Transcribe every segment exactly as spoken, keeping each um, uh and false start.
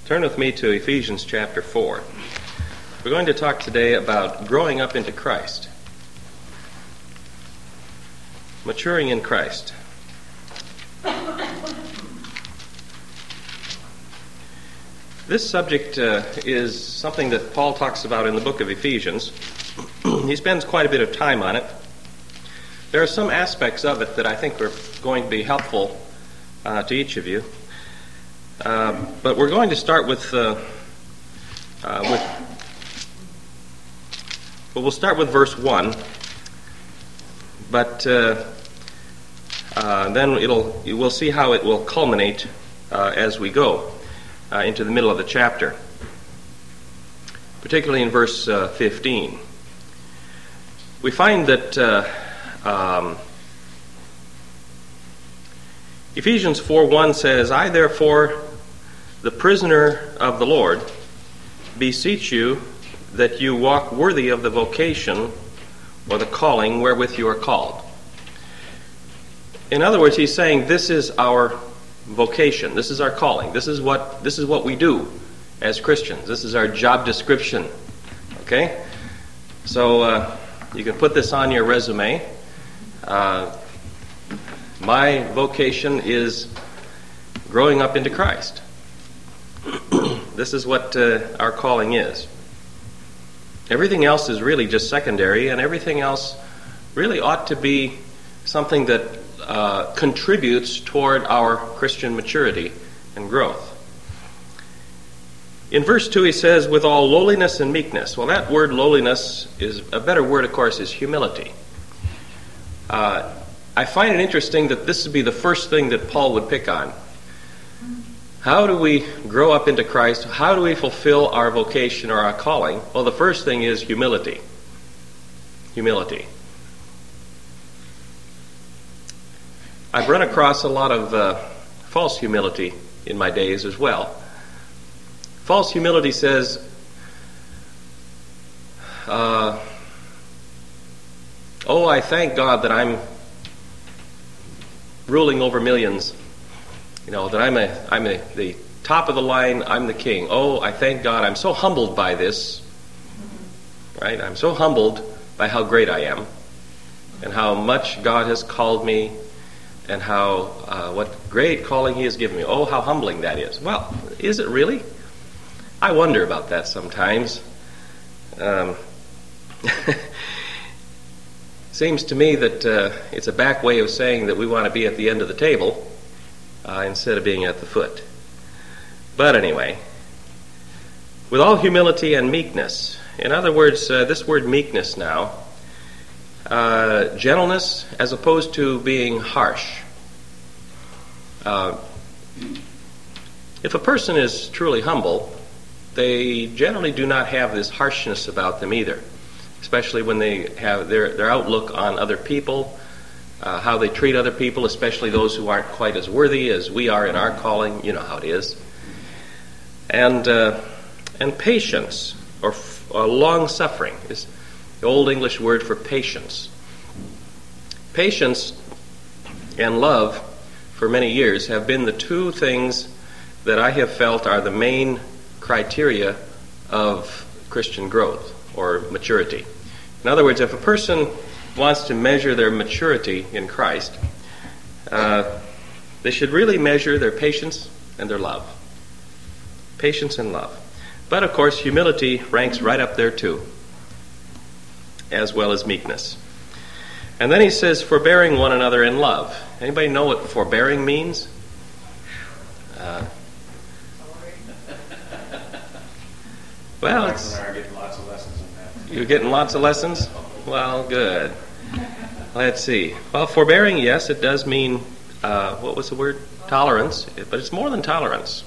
Turn with me to Ephesians chapter four. We're going to talk today about growing up into Christ. Maturing in Christ. This subject uh, is something that Paul talks about in the book of Ephesians. He spends quite a bit of time on it. There are some aspects of it that I think are going to be helpful uh, to each of you. Uh, but we're going to start with, uh, uh, with, well, we'll start with verse one, but uh, uh, then it'll, we'll see how it will culminate uh, as we go uh, into the middle of the chapter, particularly in verse uh, fifteen. We find that uh, um, Ephesians four one says, I therefore, the prisoner of the Lord, beseech you that you walk worthy of the vocation or the calling wherewith you are called. In other words, he's saying this is our vocation, this is our calling, this is what this is what we do as Christians. This is our job description. Okay? So uh, you can put this on your resume. Uh, my vocation is growing up into Christ. This is what uh, our calling is. Everything else is really just secondary, and everything else really ought to be something that uh, contributes toward our Christian maturity and growth. In verse two he says, with all lowliness and meekness. Well, that word lowliness is a better word, of course, is humility. Uh, I find it interesting that this would be the first thing that Paul would pick on. How do we grow up into Christ? How do we fulfill our vocation or our calling? Well, the first thing is humility. Humility. I've run across a lot of uh, false humility in my days as well. False humility says, uh, oh, I thank God that I'm ruling over millions. You know, that I'm a, I'm a, the top of the line, I'm the king. Oh, I thank God, I'm so humbled by this. Right? I'm so humbled by how great I am and how much God has called me and how, uh, what great calling He has given me. Oh, how humbling that is. Well, is it really? I wonder about that sometimes. Um, seems to me that uh, it's a back way of saying that we want to be at the end of the table Uh, instead of being at the foot. But anyway, with all humility and meekness. In other words, uh, this word meekness now, uh, gentleness as opposed to being harsh. Uh, if a person is truly humble, they generally do not have this harshness about them either, especially when they have their, their outlook on other people. Uh, how they treat other people, especially those who aren't quite as worthy as we are in our calling. You know how it is. And uh, and patience, or f- uh, long-suffering, is the old English word for patience. Patience and love, for many years, have been the two things that I have felt are the main criteria of Christian growth or maturity. In other words, if a person wants to measure their maturity in Christ, uh, they should really measure their patience and their love. Patience and love. But of course, humility ranks right up there too, as well as meekness. And then he says, forbearing one another in love. Anybody know what forbearing means? Uh, well, it's, you're getting lots of lessons? Well, good. Let's see. Well, forbearing, yes, it does mean, uh, what was the word? Tolerance. But it's more than tolerance.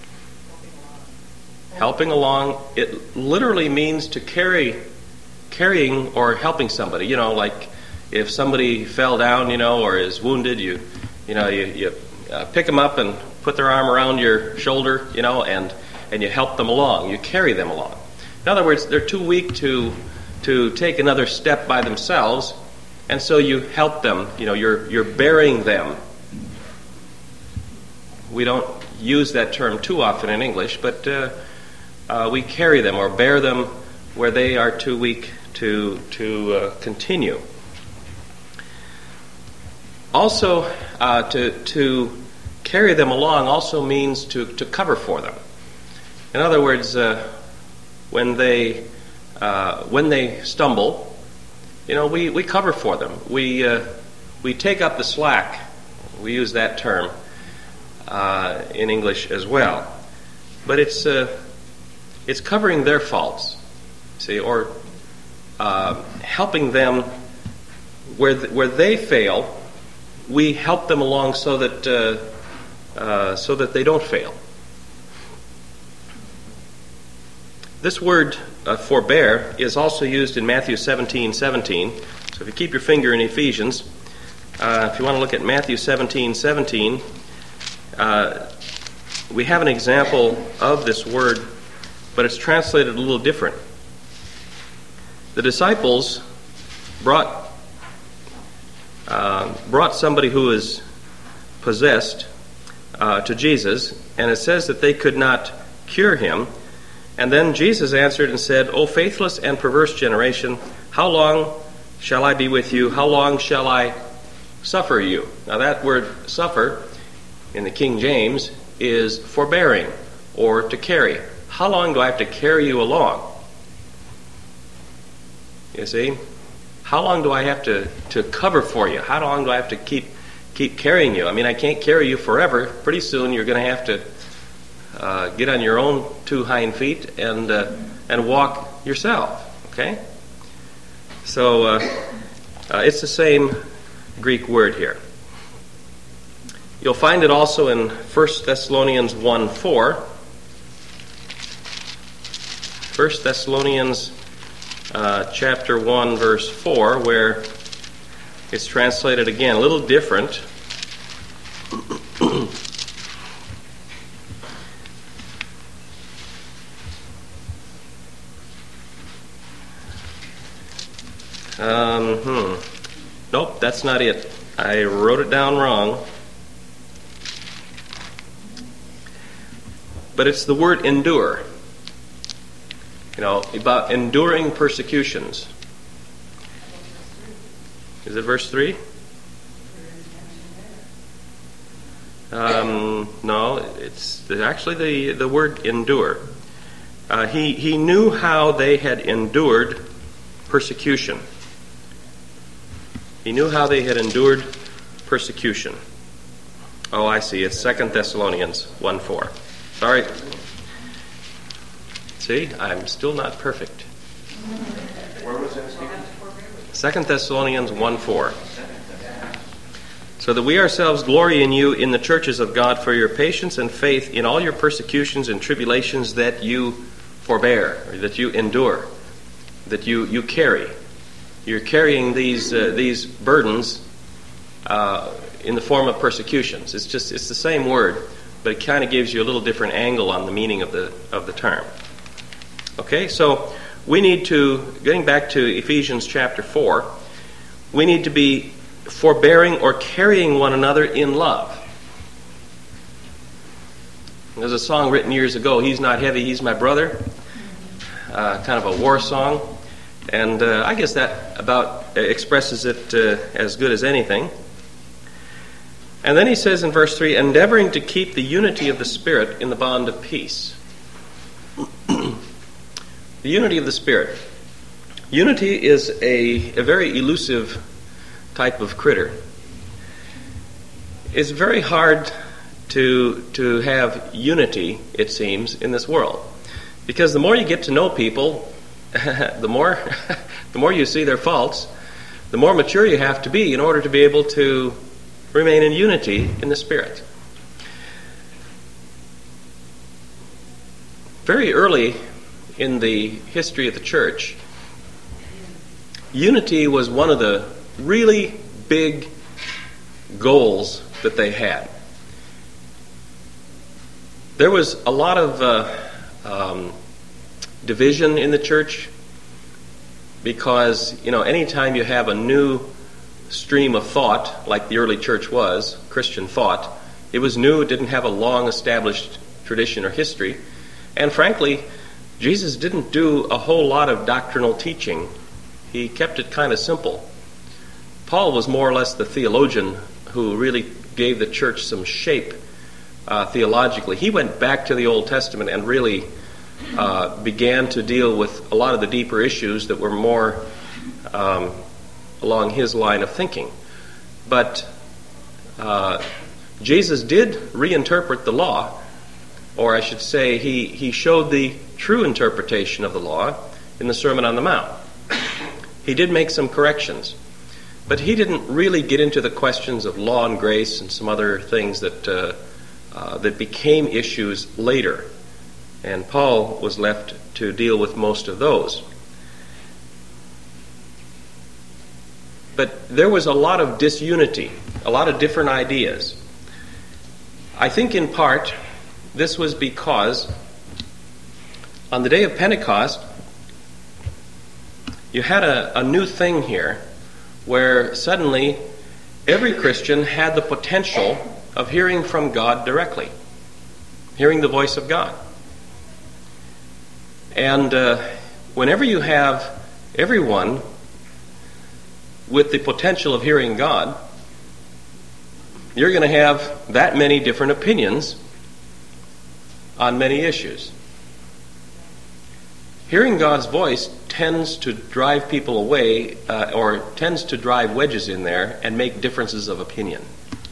Helping along. It literally means to carry, carrying or helping somebody. You know, like if somebody fell down, you know, or is wounded, you, you know, you, you uh, pick them up and put their arm around your shoulder, you know, and, and you help them along. You carry them along. In other words, they're too weak to to take another step by themselves, and so you help them. You know, you're you're bearing them. We don't use that term too often in English, but uh, uh, we carry them or bear them where they are too weak to, to uh, continue. Also, uh, to, to carry them along also means to, to cover for them. In other words, uh, when they uh, when they stumble, you know, we, we cover for them. We uh, we take up the slack. We use that term uh, in English as well, but it's uh, it's covering their faults, see, or uh, helping them where th- where they fail. We help them along so that uh, uh, so that they don't fail. This word uh, forbear is also used in Matthew seventeen seventeen. So if you keep your finger in Ephesians, uh, if you want to look at Matthew seventeen seventeen, uh, we have an example of this word, but it's translated a little different. The disciples brought uh, brought somebody who was possessed uh, to Jesus, and it says that they could not cure him. And then Jesus answered and said, O faithless and perverse generation, how long shall I be with you? How long shall I suffer you? Now that word suffer in the King James is forbearing or to carry. How long do I have to carry you along? You see? How long do I have to, to cover for you? How long do I have to keep keep carrying you? I mean, I can't carry you forever. Pretty soon you're going to have to Uh, get on your own two hind feet and uh, and walk yourself. Okay, so uh, uh, it's the same Greek word here. You'll find it also in First Thessalonians one four. First Thessalonians uh, chapter one verse four, where it's translated again a little different. Um, hmm. Nope, that's not it. I wrote it down wrong. But it's the word endure. You know, about enduring persecutions. Is it verse three? Um, no, it's actually the, the word endure. Uh, he, he knew how they had endured persecution. He knew how they had endured persecution. Oh, I see. It's Second Thessalonians one four. Sorry. See, I'm still not perfect. Where was that, Stephen? Second Thessalonians one four. So that we ourselves glory in you in the churches of God for your patience and faith in all your persecutions and tribulations that you forbear, or that you endure, that you, you carry. You're carrying these uh, these burdens uh, in the form of persecutions. It's just it's the same word, but it kind of gives you a little different angle on the meaning of the of the term. Okay, so we need to, getting back to Ephesians chapter four, we need to be forbearing or carrying one another in love. There's a song written years ago, He's Not Heavy, He's My Brother, uh, kind of a war song. And uh, I guess that about expresses it uh, as good as anything. And then he says in verse three, endeavoring to keep the unity of the Spirit in the bond of peace. The unity of the Spirit. Unity is a, a very elusive type of critter. It's very hard to, to have unity, it seems, in this world. Because the more you get to know people, the more the more you see their faults, the more mature you have to be in order to be able to remain in unity in the Spirit. Very early in the history of the church, unity was one of the really big goals that they had. There was a lot of uh, um, division in the church because, you know, anytime you have a new stream of thought, like the early church was, Christian thought, It was new, it didn't have a long established tradition or history, and frankly, Jesus didn't do a whole lot of doctrinal teaching. He kept it kind of simple. Paul was more or less the theologian who really gave the church some shape uh, theologically. He went back to the Old Testament and really uh, began to deal with a lot of the deeper issues that were more um, along his line of thinking. But uh, Jesus did reinterpret the law, or I should say he, he showed the true interpretation of the law in the Sermon on the Mount. He did make some corrections, but he didn't really get into the questions of law and grace and some other things that uh, uh, that became issues later. And Paul was left to deal with most of those. But there was a lot of disunity, a lot of different ideas. I think in part this was because on the day of Pentecost, you had a, a new thing here where suddenly every Christian had the potential of hearing from God directly, hearing the voice of God. And uh, whenever you have everyone with the potential of hearing God, you're going to have that many different opinions on many issues. Hearing God's voice tends to drive people away, uh, or tends to drive wedges in there and make differences of opinion.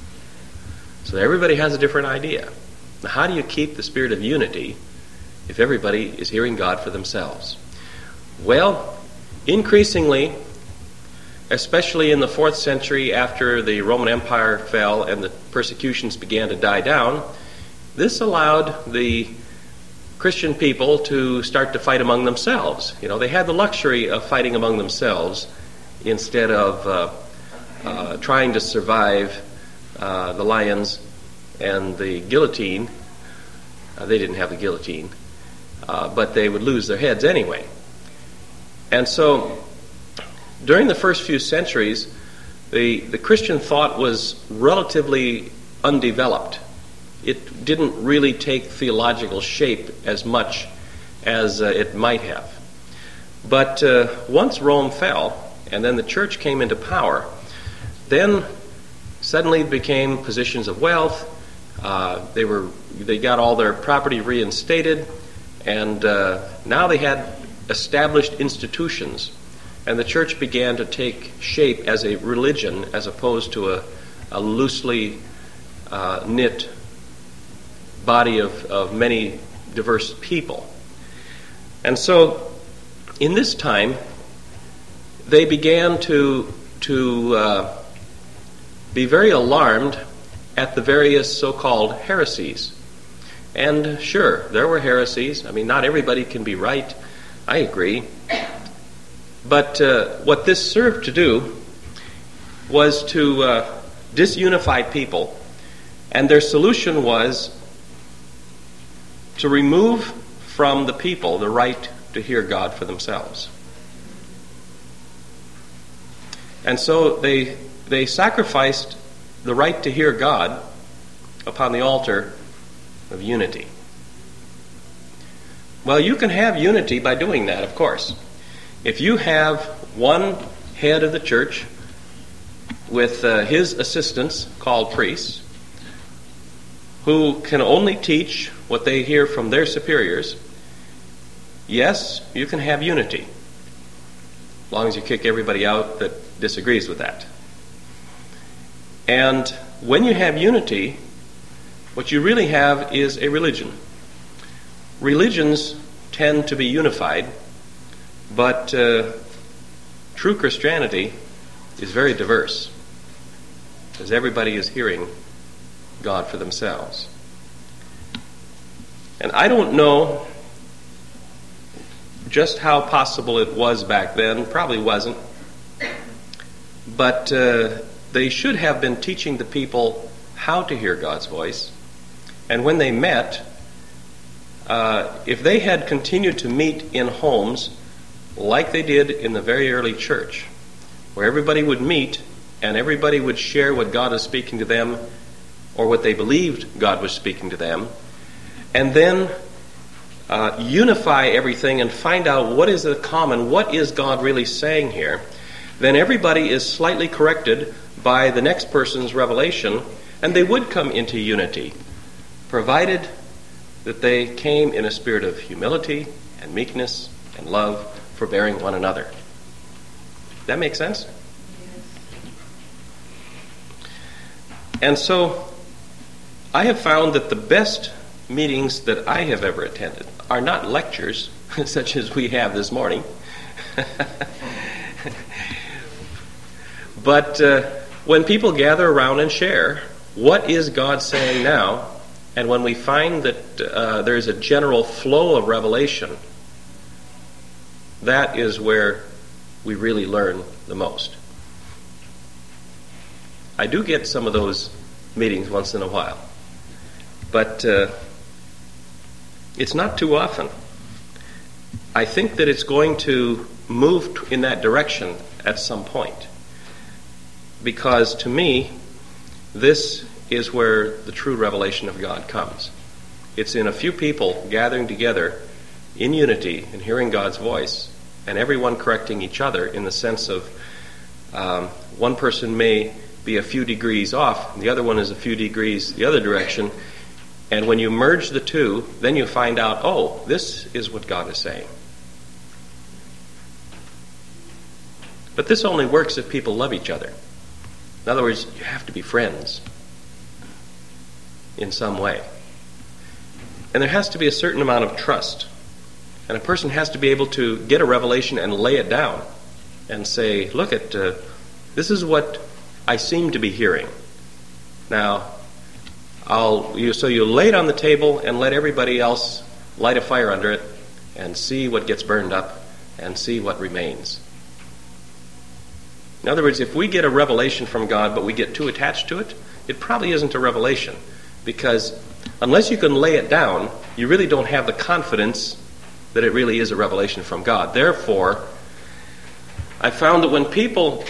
So everybody has a different idea. Now, how do you keep the spirit of unity if everybody is hearing God for themselves? Well, increasingly, especially in the fourth century after the Roman Empire fell and the persecutions began to die down, this allowed the Christian people to start to fight among themselves. You know, they had the luxury of fighting among themselves instead of uh, uh, trying to survive uh, the lions and the guillotine. Uh, they didn't have the guillotine, uh, but they would lose their heads anyway. And so, during the first few centuries, the, the Christian thought was relatively undeveloped. It didn't really take theological shape as much as uh, it might have. But uh, once Rome fell, and then the church came into power, then suddenly it became positions of wealth. Uh, they were they got all their property reinstated, and uh, now they had established institutions. And the church began to take shape as a religion as opposed to a, a loosely uh, knit body of, of many diverse people. And so in this time, they began to, to uh, be very alarmed at the various so-called heresies. And sure, there were heresies. I mean, not everybody can be right. I agree. But uh, what this served to do was to uh, disunify people, and their solution was to remove from the people the right to hear God for themselves. And so they they sacrificed the right to hear God upon the altar of unity. Well, you can have unity by doing that, of course. If you have one head of the church with uh, his assistants called priests who can only teach what they hear from their superiors, yes, you can have unity, as long as you kick everybody out that disagrees with that. And when you have unity, what you really have is a religion. Religions tend to be unified, but uh, true Christianity is very diverse, because everybody is hearing God for themselves. And I don't know just how possible it was back then. Probably wasn't. But uh, they should have been teaching the people how to hear God's voice. And when they met, uh, if they had continued to meet in homes like they did in the very early church, where everybody would meet and everybody would share what God is speaking to them or what they believed God was speaking to them, and then uh, unify everything and find out what is the common, what is God really saying here, then everybody is slightly corrected by the next person's revelation, and they would come into unity, provided that they came in a spirit of humility and meekness and love, forbearing one another. That makes sense? And so I have found that the best meetings that I have ever attended are not lectures such as we have this morning, but uh, when people gather around and share, what is God saying now? And when we find that uh, there is a general flow of revelation, that is where we really learn the most. I do get some of those meetings once in a while, but uh, it's not too often. I think that it's going to move in that direction at some point, because to me, this is where the true revelation of God comes. It's in a few people gathering together in unity and hearing God's voice, and everyone correcting each other in the sense of um, one person may be a few degrees off, and the other one is a few degrees the other direction, and when you merge the two, then you find out, oh, this is what God is saying. But this only works if people love each other. In other words, you have to be friends in some way. And there has to be a certain amount of trust. And a person has to be able to get a revelation and lay it down and say, look, at uh, this is what I seem to be hearing. Now, I'll you, so you lay it on the table and let everybody else light a fire under it and see what gets burned up and see what remains. In other words, if we get a revelation from God but we get too attached to it, it probably isn't a revelation, because unless you can lay it down, you really don't have the confidence that it really is a revelation from God. Therefore, I found that when people,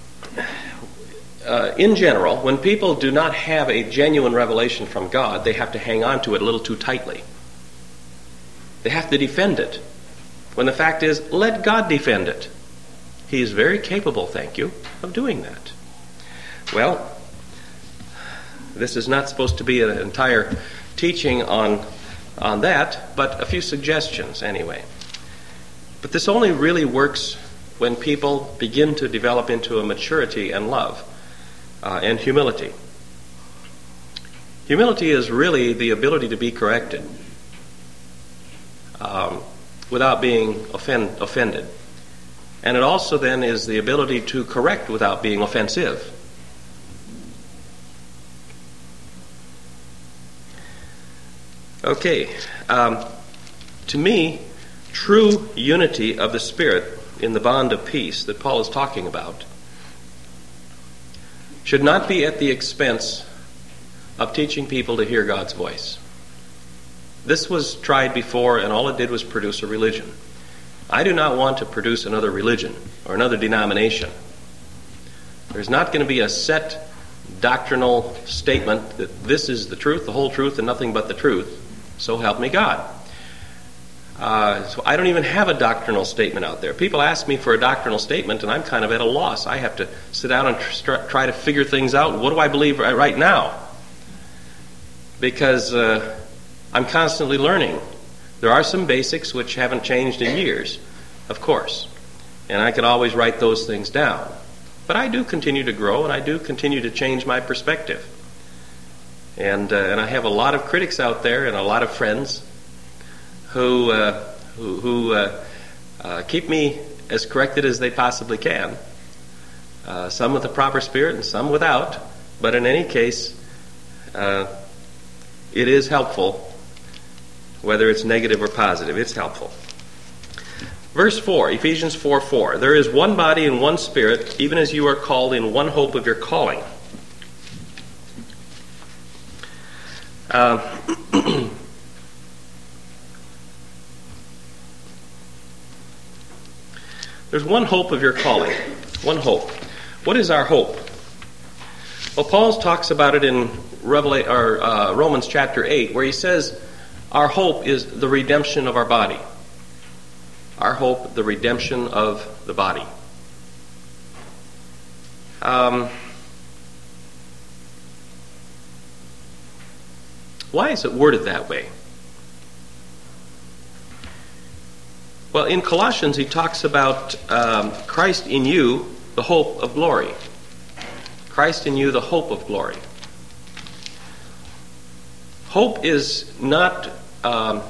uh, in general, when people do not have a genuine revelation from God, they have to hang on to it a little too tightly. They have to defend it, when the fact is, let God defend it. He is very capable, thank you, of doing that. Well, this is not supposed to be an entire teaching on, on that, but a few suggestions anyway. But this only really works when people begin to develop into a maturity and love uh, and humility. Humility is really the ability to be corrected um, without being offend, offended. And it also then is the ability to correct without being offensive. Okay, um, to me, true unity of the Spirit in the bond of peace that Paul is talking about should not be at the expense of teaching people to hear God's voice. This was tried before, and all it did was produce a religion. I do not want to produce another religion or another denomination. There's not going to be a set doctrinal statement that this is the truth, the whole truth, and nothing but the truth. So help me God. Uh, so I don't even have a doctrinal statement out there. People ask me for a doctrinal statement, and I'm kind of at a loss. I have to sit down and tr- try to figure things out. What do I believe right now? Because uh, I'm constantly learning. There are some basics which haven't changed in years, of course, and I can always write those things down. But I do continue to grow, and I do continue to change my perspective. And uh, and I have a lot of critics out there and a lot of friends who uh, who, who uh, uh, keep me as corrected as they possibly can. Uh, some with the proper spirit and some without. But in any case, uh, it is helpful. Whether it's negative or positive, it's helpful. Verse four, Ephesians four four. There is one body and one spirit, even as you are called in one hope of your calling. Uh, there's one hope of your calling. One hope. What is our hope? Well, Paul talks about it in Revela- or, uh, Romans chapter eight, where he says our hope is the redemption of our body. Our hope, the redemption of the body. Um, why is it worded that way? Well, in Colossians, he talks about um, Christ in you, the hope of glory. Christ in you, the hope of glory. Hope is not, um,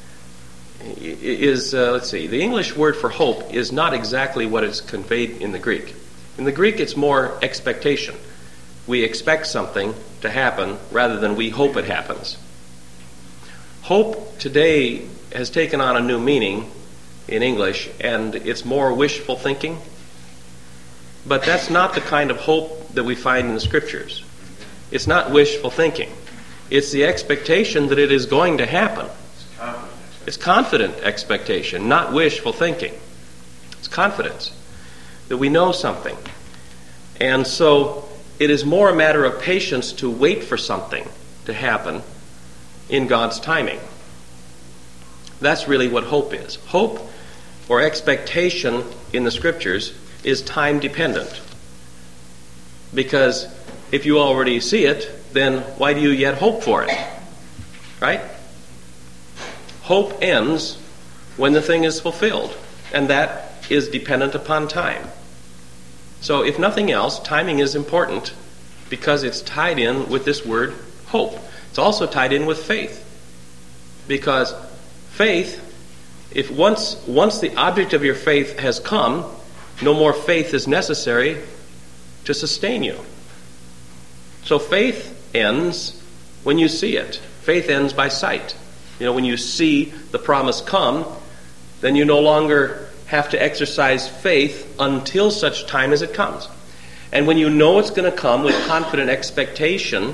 is, uh, let's see, the English word for hope is not exactly what is conveyed in the Greek. In the Greek, it's more expectation. We expect something to happen rather than we hope it happens. Hope today has taken on a new meaning in English, and it's more wishful thinking. But that's not the kind of hope that we find in the Scriptures. It's not wishful thinking. It's the expectation that it is going to happen. It's confident expectation, not wishful thinking. It's confidence that we know something. And so it is more a matter of patience to wait for something to happen in God's timing. That's really what hope is. Hope or expectation in the Scriptures is time dependent. Because if you already see it, then why do you yet hope for it? Right? Hope ends when the thing is fulfilled, and that is dependent upon time. So if nothing else, timing is important because it's tied in with this word hope. It's also tied in with faith. Because faith, if once once the object of your faith has come, no more faith is necessary to sustain you. So faith ends when you see it. Faith ends by sight. You know, when you see the promise come, then you no longer have to exercise faith until such time as it comes. And when you know it's going to come with confident expectation,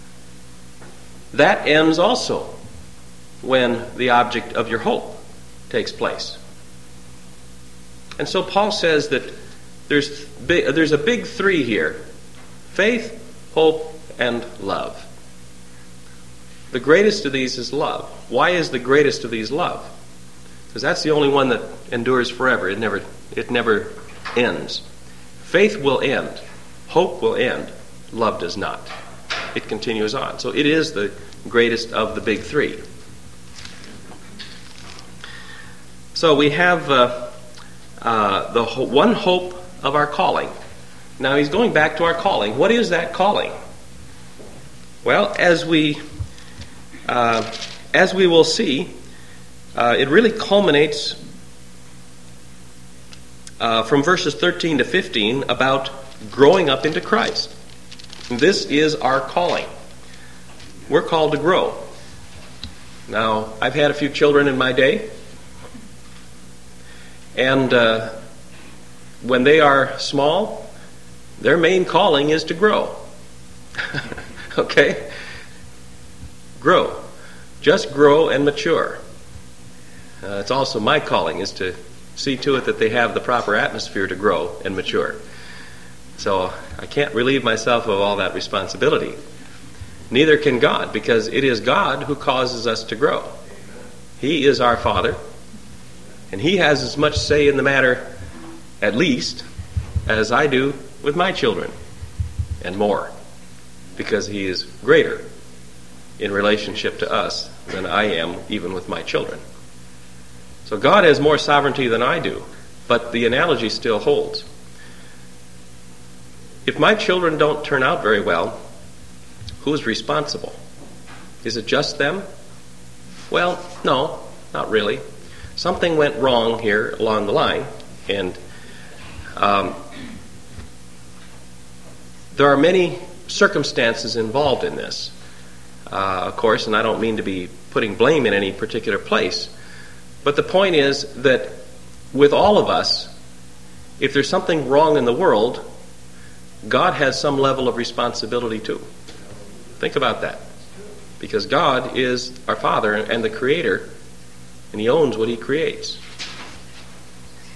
that ends also when the object of your hope takes place. And so Paul says that there's big, there's a big three here: faith, hope, and love. The greatest of these is love. Why is the greatest of these love? Because that's the only one that endures forever. It never, it never ends. Faith will end. Hope will end. Love does not. It continues on. So it is the greatest of the big three. So we have uh, uh, the ho- one hope of our calling. Now he's going back to our calling. What is that calling? Well, as we uh, as we will see, uh, it really culminates uh, from verses thirteen to fifteen about growing up into Christ. This is our calling. We're called to grow. Now, I've had a few children in my day, and uh, when they are small, their main calling is to grow. Okay? Grow. Just grow and mature. Uh, it's also my calling is to see to it that they have the proper atmosphere to grow and mature. So I can't relieve myself of all that responsibility. Neither can God, because it is God who causes us to grow. He is our Father, and He has as much say in the matter, at least, as I do with my children, and more, because He is greater in relationship to us than I am even with my children. So God has more sovereignty than I do, but the analogy still holds. If my children don't turn out very well, who is responsible? Is it just them? Well, no, not really. Something went wrong here along the line, and um, there are many circumstances involved in this, uh, of course, and I don't mean to be putting blame in any particular place. But the point is that with all of us, if there's something wrong in the world, God has some level of responsibility too. Think about that. Because God is our Father and the Creator, and He owns what He creates.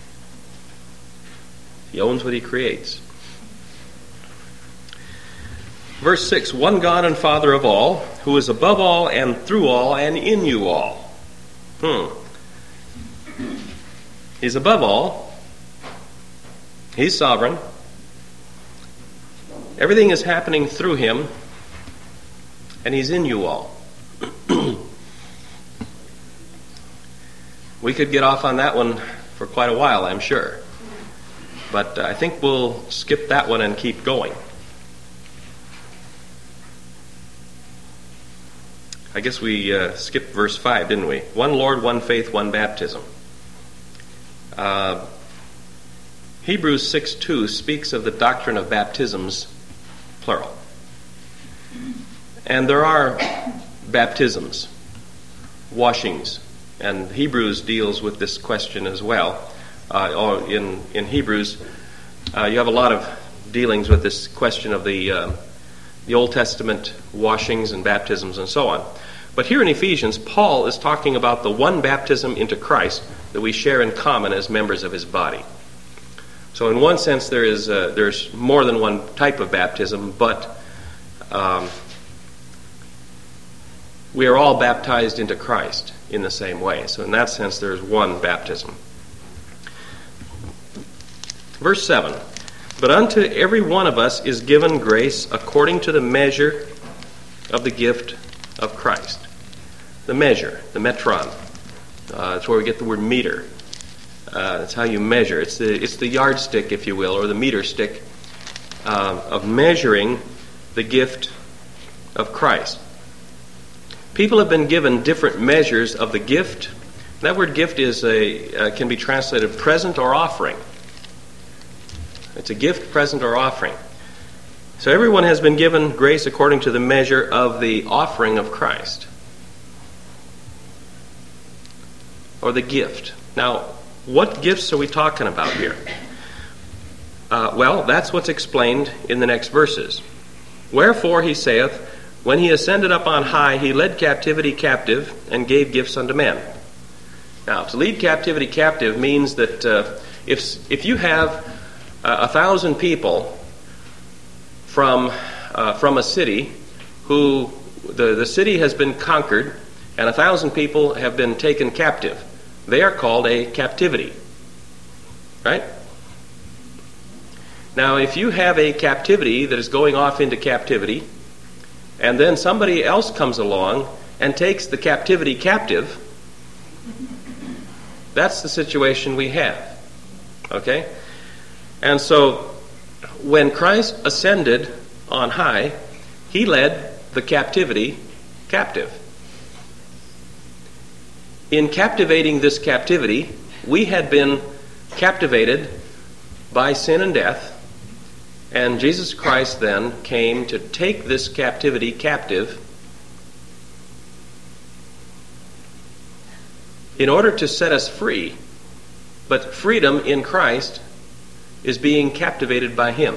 He owns what He creates. Verse six, one God and Father of all, who is above all and through all and in you all. Hmm. He's above all. He's sovereign. Everything is happening through him, and he's in you all. We could get off on that one for quite a while, I'm sure. But I think we'll skip that one and keep going. I guess we uh, skipped verse five, didn't we? One Lord, one faith, one baptism. Uh, Hebrews six two speaks of the doctrine of baptisms, plural. And there are baptisms, washings, and Hebrews deals with this question as well. Uh, or in, in Hebrews, uh, you have a lot of dealings with this question of the uh, the Old Testament washings and baptisms and so on. But here in Ephesians, Paul is talking about the one baptism into Christ that we share in common as members of his body. So in one sense, there is uh, there's more than one type of baptism, but um, we are all baptized into Christ in the same way. So in that sense, there is one baptism. Verse seven, but unto every one of us is given grace according to the measure of the gift of Christ. The measure, the metron. Uh, that's where we get the word meter. Uh, that's how you measure. It's the it's the yardstick, if you will, or the meter stick uh, of measuring the gift of Christ. People have been given different measures of the gift. That word gift is a uh, can be translated present or offering. It's a gift, present, or offering. So everyone has been given grace according to the measure of the offering of Christ. Or the gift. Now, what gifts are we talking about here? Uh, well, that's what's explained in the next verses. Wherefore, he saith, when he ascended up on high, he led captivity captive and gave gifts unto men. Now, to lead captivity captive means that uh, if if you have uh, a thousand people from uh, from a city who the, the city has been conquered and a thousand people have been taken captive, they are called a captivity. Right? Now, if you have a captivity that is going off into captivity, and then somebody else comes along and takes the captivity captive, that's the situation we have. Okay? And so, when Christ ascended on high, he led the captivity captive. In captivating this captivity, we had been captivated by sin and death, and Jesus Christ then came to take this captivity captive in order to set us free. But freedom in Christ is being captivated by him.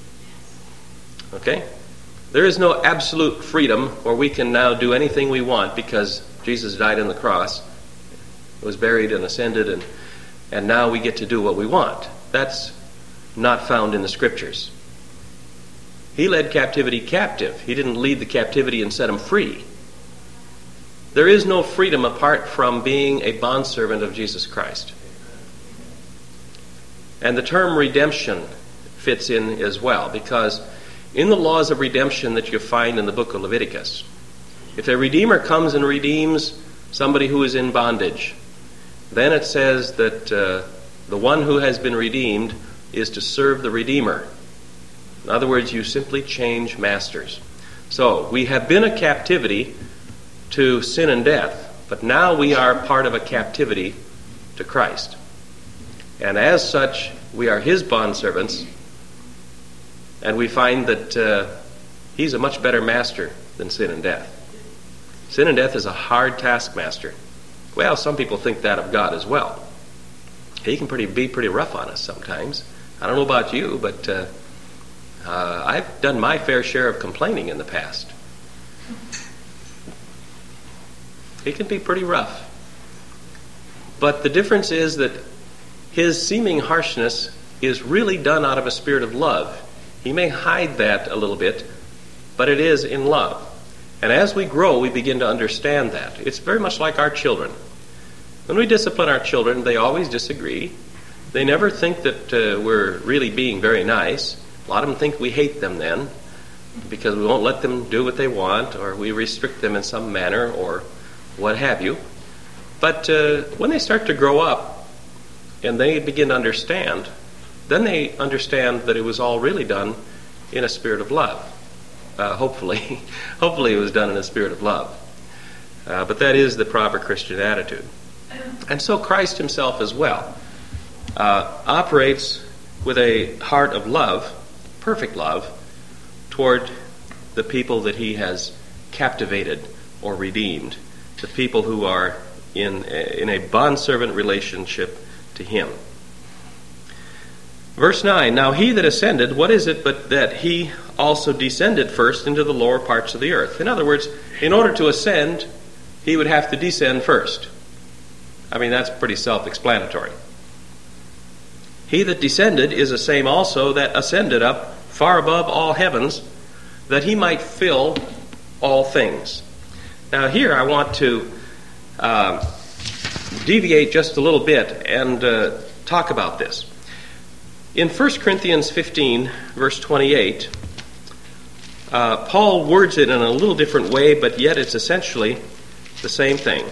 Okay? There is no absolute freedom where we can now do anything we want because Jesus died on the cross, was buried and ascended, and, and now we get to do what we want. That's not found in the Scriptures. He led captivity captive. He didn't lead the captivity and set them free. There is no freedom apart from being a bondservant of Jesus Christ. And the term redemption fits in as well, because in the laws of redemption that you find in the book of Leviticus, if a redeemer comes and redeems somebody who is in bondage, then it says that uh, the one who has been redeemed is to serve the redeemer. In other words, you simply change masters. So, we have been a captivity to sin and death, but now we are part of a captivity to Christ. And as such, we are his bondservants, and we find that uh, he's a much better master than sin and death. Sin and death is a hard taskmaster. Well, some people think that of God as well. He can pretty be pretty rough on us sometimes. I don't know about you, but uh, uh, I've done my fair share of complaining in the past. He can be pretty rough. But the difference is that his seeming harshness is really done out of a spirit of love. He may hide that a little bit but it is in love. And as we grow, we begin to understand that. It's very much like our children. When we discipline our children, they always disagree. They never think that uh, we're really being very nice. A lot of them think we hate them then, because we won't let them do what they want, or we restrict them in some manner, or what have you. But uh, when they start to grow up, and they begin to understand, then they understand that it was all really done in a spirit of love. Uh, hopefully, hopefully it was done in a spirit of love. Uh, but that is the proper Christian attitude. And so Christ himself as well uh, operates with a heart of love, perfect love, toward the people that he has captivated or redeemed, the people who are in a, in a bondservant relationship to him. Verse nine, now he that ascended, what is it but that he also descended first into the lower parts of the earth? In other words, in order to ascend, he would have to descend first. I mean, that's pretty self-explanatory. He that descended is the same also that ascended up far above all heavens, that he might fill all things. Now here I want to uh, deviate just a little bit and uh, talk about this. In First Corinthians fifteen, verse twenty-eight, uh, Paul words it in a little different way, but yet it's essentially the same thing.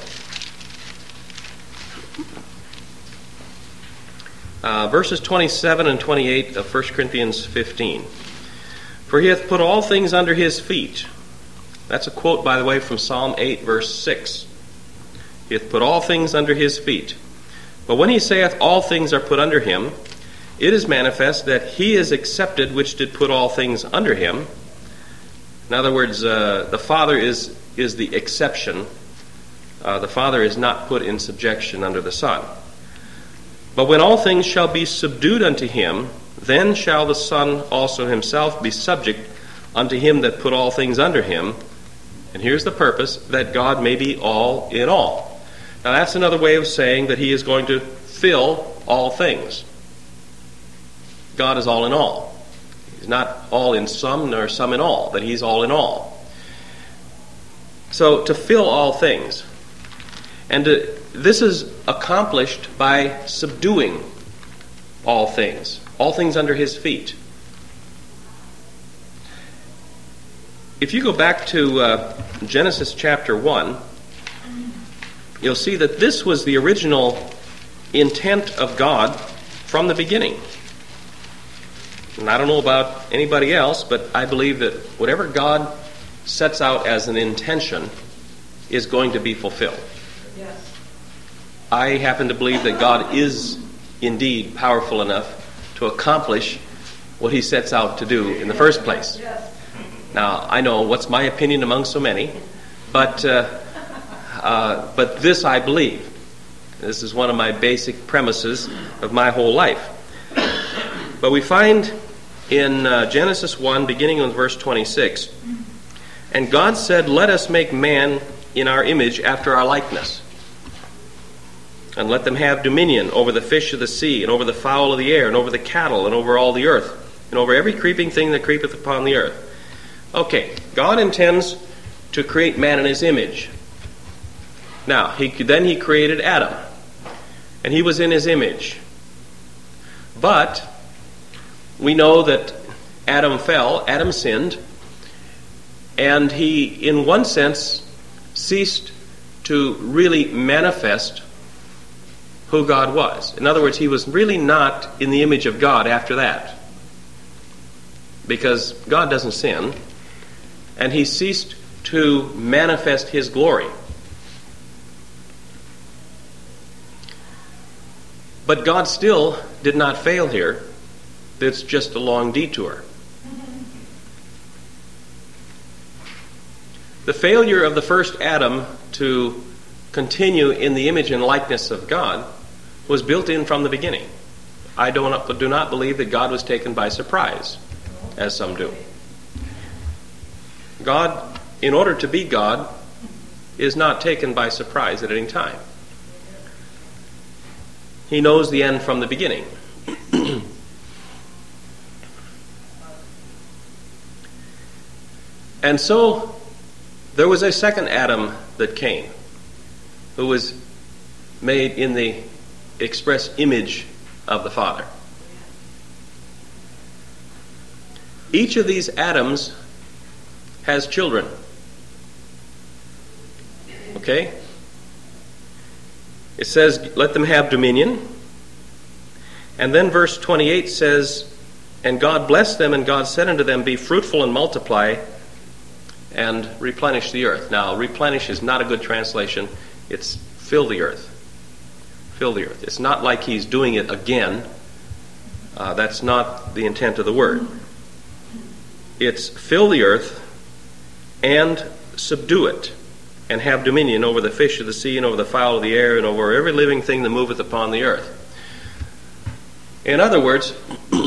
Uh, verses twenty-seven and twenty-eight of First Corinthians fifteen. For he hath put all things under his feet. That's a quote, by the way, from Psalm eight, verse six. He hath put all things under his feet. But when he saith all things are put under him, it is manifest that he is accepted which did put all things under him. In other words, uh, the Father is, is the exception. Uh, the Father is not put in subjection under the Son. But when all things shall be subdued unto him, then shall the Son also himself be subject unto him that put all things under him. And here's the purpose, that God may be all in all. Now that's another way of saying that he is going to fill all things. God is all in all. He's not all in some nor some in all, but he's all in all. So to fill all things. And to, this is accomplished by subduing all things, all things under his feet. If you go back to uh, Genesis chapter one, you'll see that this was the original intent of God from the beginning. And I don't know about anybody else, but I believe that whatever God sets out as an intention is going to be fulfilled. Yes. I happen to believe that God is indeed powerful enough to accomplish what he sets out to do in the first place. Yes. Now, I know what's my opinion among so many, but uh, uh, but this I believe. This is one of my basic premises of my whole life. But we find in uh, Genesis one, beginning with verse twenty-six, and God said, let us make man in our image after our likeness, and let them have dominion over the fish of the sea, and over the fowl of the air, and over the cattle, and over all the earth, and over every creeping thing that creepeth upon the earth. Okay, God intends to create man in his image. Now, he, then he created Adam, and he was in his image. But we know that Adam fell, Adam sinned, and he, in one sense, ceased to really manifest who God was. In other words, he was really not in the image of God after that, because God doesn't sin, and he ceased to manifest his glory. But God still did not fail here. It's just a long detour. The failure of the first Adam to continue in the image and likeness of God was built in from the beginning. I do not, do not believe that God was taken by surprise, as some do. God, in order to be God, is not taken by surprise at any time. He knows the end from the beginning. And so there was a second Adam that came, who was made in the express image of the Father. Each of these Adams has children. Okay? It says, let them have dominion. And then verse twenty-eight says, and God blessed them, and God said unto them, be fruitful and multiply, and replenish the earth. Now, replenish is not a good translation. It's fill the earth. Fill the earth. It's not like he's doing it again. Uh, that's not the intent of the word. It's fill the earth and subdue it, and have dominion over the fish of the sea, and over the fowl of the air, and over every living thing that moveth upon the earth. In other words,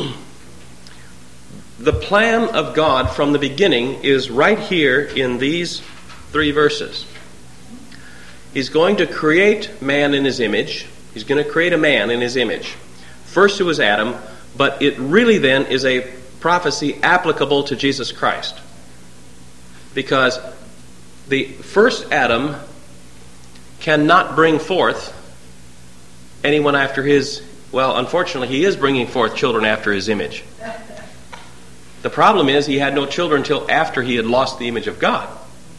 the plan of God from the beginning is right here in these three verses. He's going to create man in his image. He's going to create a man in his image. First it was Adam, but it really then is a prophecy applicable to Jesus Christ. Because the first Adam cannot bring forth anyone after his, well, unfortunately, he is bringing forth children after his image. The problem is he had no children until after he had lost the image of God.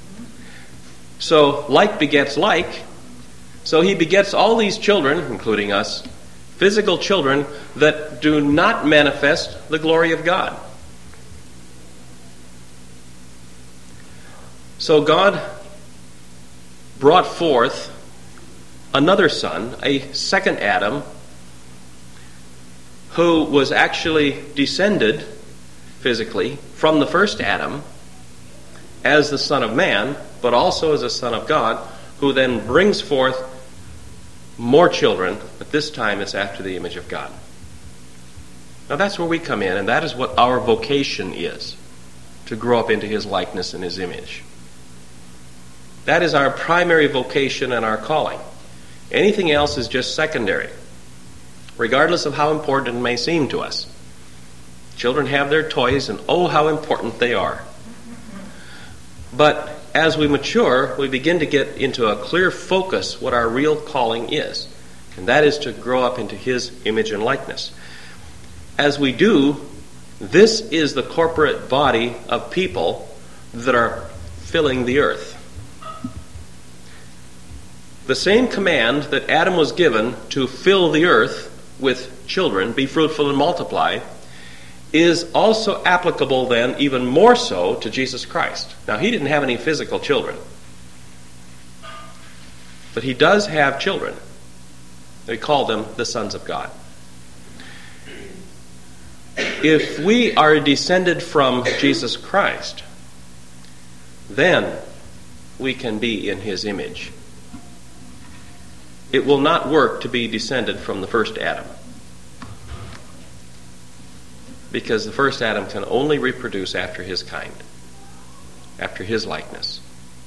So, like begets like. So he begets all these children, including us, physical children that do not manifest the glory of God. So God brought forth another son, a second Adam, who was actually descended physically from the first Adam as the Son of Man, but also as a Son of God, who then brings forth more children, but this time it's after the image of God. Now that's where we come in, and that is what our vocation is, to grow up into his likeness and his image. That is our primary vocation and our calling. Anything else is just secondary, regardless of how important it may seem to us. Children have their toys, and oh, how important they are. But as we mature, we begin to get into a clear focus what our real calling is, and that is to grow up into his image and likeness. As we do, this is the corporate body of people that are filling the earth. The same command that Adam was given to fill the earth with children, be fruitful and multiply, is also applicable then even more so to Jesus Christ. Now, he didn't have any physical children, but he does have children. They call them the sons of God. If we are descended from Jesus Christ, then we can be in his image. It will not work to be descended from the first Adam, because the first Adam can only reproduce after his kind, after his likeness.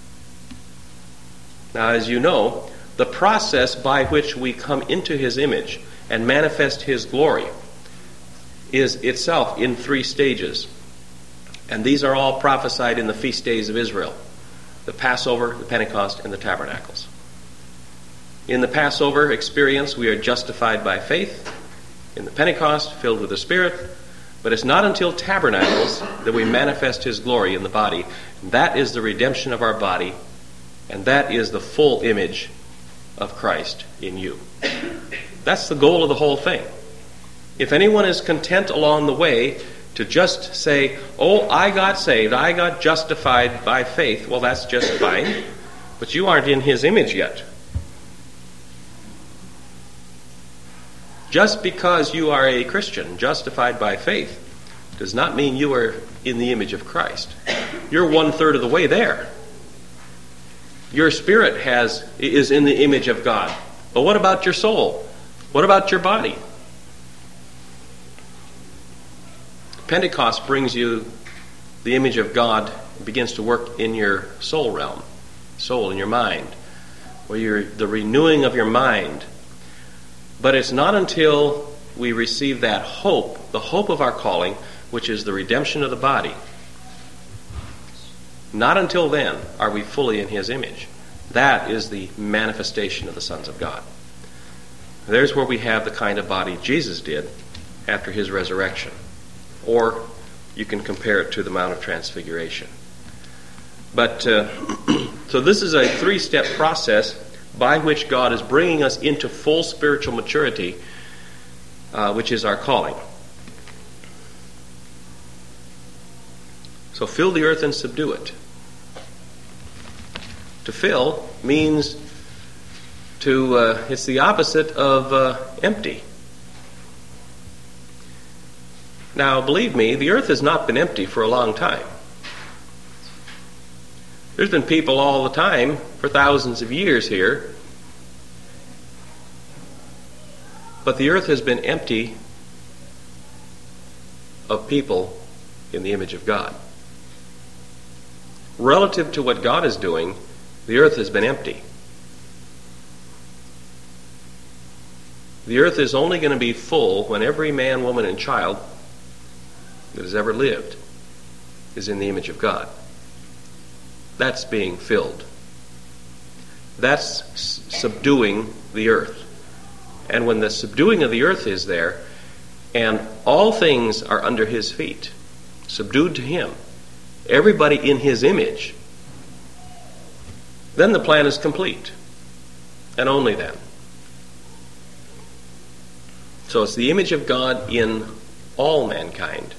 Now, as you know, the process by which we come into his image and manifest his glory is itself in three stages. And these are all prophesied in the feast days of Israel: the Passover, the Pentecost, and the Tabernacles. In the Passover experience, we are justified by faith. In the Pentecost, filled with the Spirit. But it's not until Tabernacles that we manifest his glory in the body. That is the redemption of our body, and that is the full image of Christ in you. That's the goal of the whole thing. If anyone is content along the way to just say, oh, I got saved, I got justified by faith, well, that's just fine, but you aren't in his image yet. Just because you are a Christian, justified by faith, does not mean you are in the image of Christ. You're one-third of the way there. Your spirit has is in the image of God. But what about your soul? What about your body? Pentecost brings you the image of God, begins to work in your soul realm, soul in your mind, where you're the renewing of your mind. But it's not until we receive that hope, the hope of our calling, which is the redemption of the body, Not until then are we fully in his image. That is the manifestation of the sons of God. There's where we have the kind of body Jesus did after his resurrection. Or you can compare it to the Mount of Transfiguration. But, uh, so this is a three-step process by which God is bringing us into full spiritual maturity, uh, which is our calling. So fill the earth and subdue it. To fill means to, uh, it's the opposite of uh, empty. Now, believe me, the earth has not been empty for a long time. There's been people all the time for thousands of years here. But the earth has been empty of people in the image of God. Relative to what God is doing, the earth has been empty. The earth is only going to be full when every man, woman, and child that has ever lived is in the image of God. That's being filled. That's s- subduing the earth. And when the subduing of the earth is there, and all things are under his feet, subdued to him, everybody in his image, then the plan is complete. And only then. So it's the image of God in all mankind,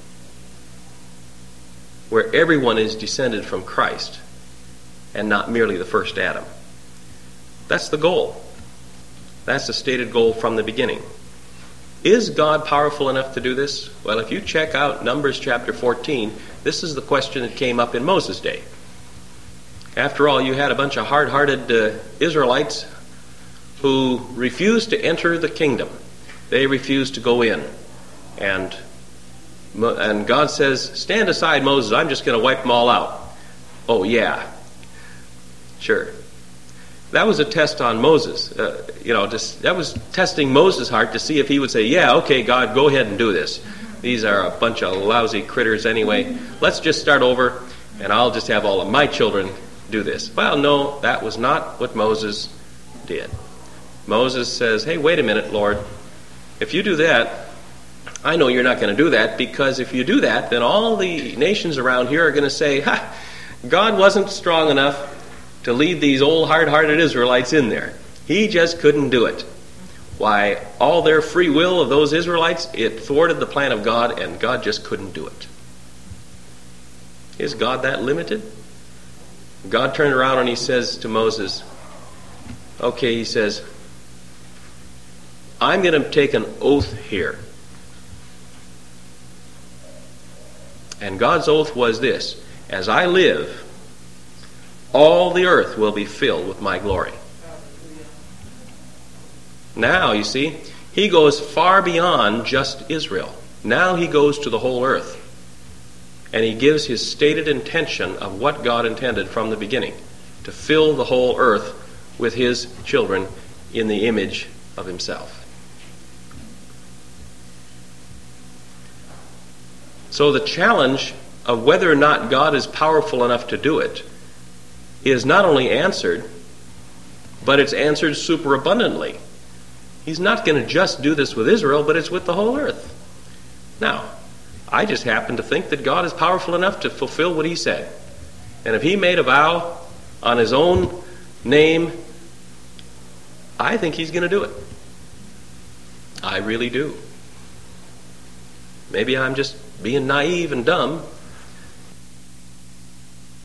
where everyone is descended from Christ, and not merely the first Adam. That's the goal. That's the stated goal from the beginning. Is God powerful enough to do this? Well, if you check out Numbers chapter fourteen, this is the question that came up in Moses' day. After all, you had a bunch of hard-hearted uh, Israelites who refused to enter the kingdom. They refused to go in. And, and God says, stand aside, Moses, I'm just going to wipe them all out. Oh, yeah. Sure. That was a test on Moses. Uh, you know, just, that was testing Moses' heart to see if he would say, yeah, okay, God, go ahead and do this. These are a bunch of lousy critters anyway. Let's just start over, and I'll just have all of my children do this. Well, no, that was not what Moses did. Moses says, hey, wait a minute, Lord. If you do that, I know you're not going to do that, because if you do that, then all the nations around here are going to say, ha, God wasn't strong enough to lead these old hard-hearted Israelites in there. He just couldn't do it. Why, all their free will of those Israelites, it thwarted the plan of God, and God just couldn't do it. Is God that limited? God turned around and he says to Moses, okay, he says, I'm going to take an oath here. And God's oath was this: as I live, all the earth will be filled with my glory. Now, you see, he goes far beyond just Israel. Now he goes to the whole earth. And he gives his stated intention of what God intended from the beginning, to fill the whole earth with his children in the image of himself. So the challenge of whether or not God is powerful enough to do it is not only answered, but it's answered superabundantly. He's not going to just do this with Israel, but it's with the whole earth. Now, I just happen to think that God is powerful enough to fulfill what he said. And if he made a vow on his own name, I think he's going to do it. I really do. Maybe I'm just being naive and dumb,